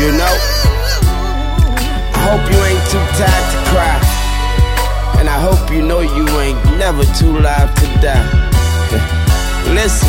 you know? I hope you ain't too tired to cry, and I hope you know you ain't never too live to die. Listen,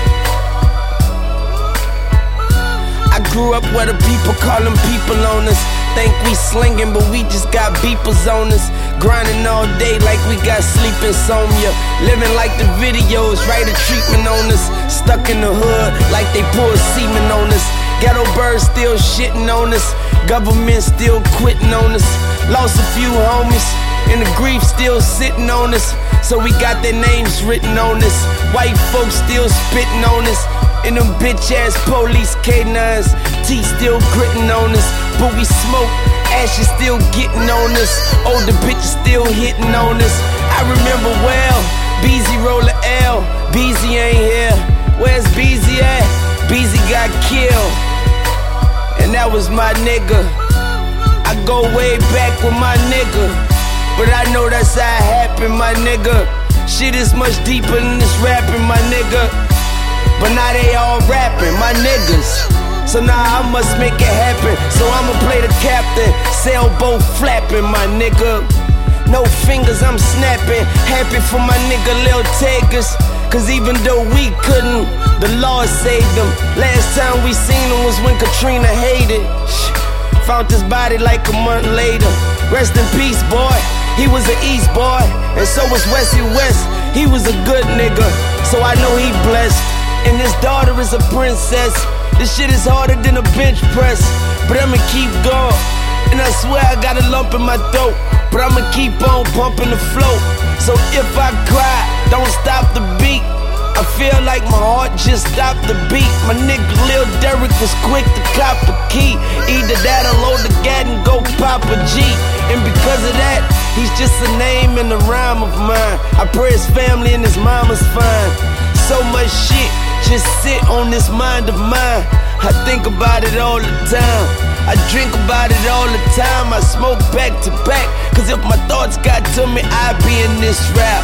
I grew up where the people callin' people on us. Think we slingin', but we just got beepers on us. Grinding all day like we got sleep insomnia. Living like the videos, write a treatment on us. Stuck in the hood like they pour semen on us. Ghetto birds still shitting on us. Government still quitting on us. Lost a few homies, and the grief still sitting on us. So we got their names written on us. White folks still spitting on us. And them bitch ass police K9s, teeth still gritting on us. But we smoke, ashes still getting on us. Older bitches still hitting on us. I remember well, Beezy roll a L, Beezy ain't here. Where's Beezy at? Beezy got killed, and that was my nigga. I go way back with my nigga, but I know that's how it happened, my nigga. Shit is much deeper than this rapping, my nigga. But now they all rapping, my niggas. So now I must make it happen. So I'ma play the captain, sailboat flapping, my nigga. No fingers, I'm snapping. Happy for my nigga Lil Tigers. Cause even though we couldn't, the Lord saved them. Last time we seen him was when Katrina hated. Found his body like a month later. Rest in peace, boy. He was an East boy, and so was Wesley West. He was a good nigga, so I know he blessed. And his daughter is a princess. This shit is harder than a bench press, but I'ma keep going. And I swear I got a lump in my throat, but I'ma keep on pumping the flow. So if I cry, don't stop the beat. I feel like my heart just stopped the beat. My nigga Lil Derek was quick to cop a key. Either that or load the gat and go pop a G. And because of that, he's just a name and a rhyme of mine. I pray his family and his mama's fine. So much shit just sit on this mind of mine. I think about it all the time. I drink about it all the time. I smoke back to back, cause if my thoughts got to me, I'd be in this rap.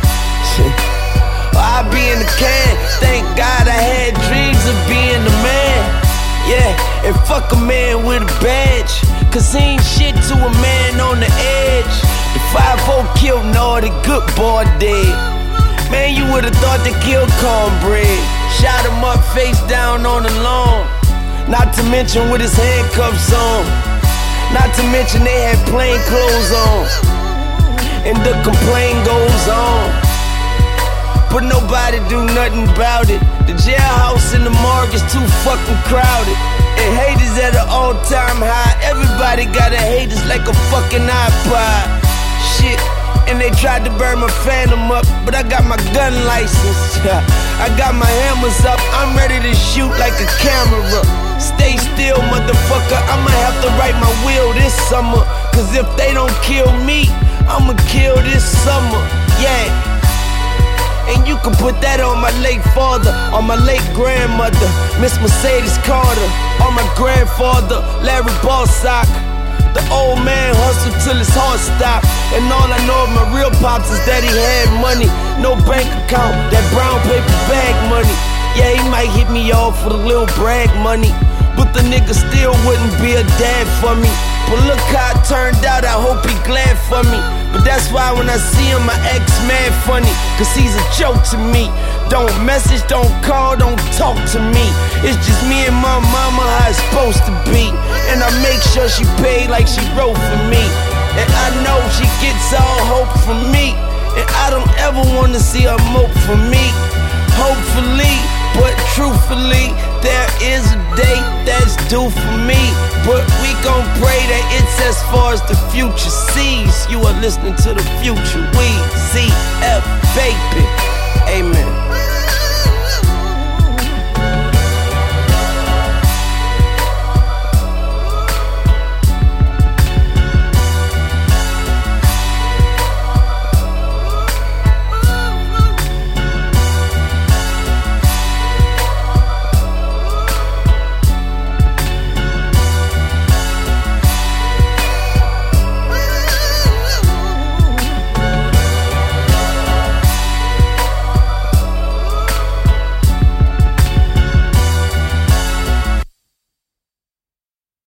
I'd be in the can. Thank God I had dreams of being the man. Yeah, and fuck a man with a badge, cause he ain't shit to a man on the edge. The 5-4 killed all the good boy dead. Man, you would've thought they killed Cornbread. Shot him up face down on the lawn. Not to mention with his handcuffs on. Not to mention they had plain clothes on. And the complaint goes on, but nobody do nothing about it. The jailhouse and the morgue is too fucking crowded, and haters at an all-time high. Everybody gotta hate us like a fucking iPod. Shit. And they tried to burn my Phantom up, but I got my gun license. I got my hammers up, I'm ready to shoot like a camera. Stay still, motherfucker, I'ma have to write my will this summer. Cause if they don't kill me, I'ma kill this summer, yeah. And you can put that on my late father, on my late grandmother, Miss Mercedes Carter, on my grandfather, Larry Balsock. The old man hustled till his heart stopped. And all I know of my real pops is that he had money. No bank account, that brown paper bag money. Yeah, he might hit me off with a little brag money, but the nigga still wouldn't be a dad for me. But look how it turned out, I hope he glad for me. But that's why when I see him, I act mad funny, cause he's a joke to me. Don't message, don't call, don't talk to me. It's just me and my mama, how it's supposed to be. And I make sure she paid like she wrote for me. And I know she gets all hope from me. And I don't ever wanna see her mope for me. Hopefully, but truthfully, there is a date that's due for me. But we gon' pray that it's as far as the future sees. You are listening to the future we see.